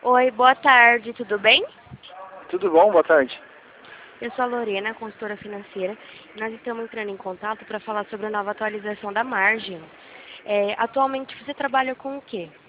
Oi, boa tarde, tudo bem? Tudo bom? Boa tarde. Eu sou a Lorena, consultora financeira, e nós estamos entrando em contato para falar sobre a nova atualização da margem. Atualmente você trabalha com o quê?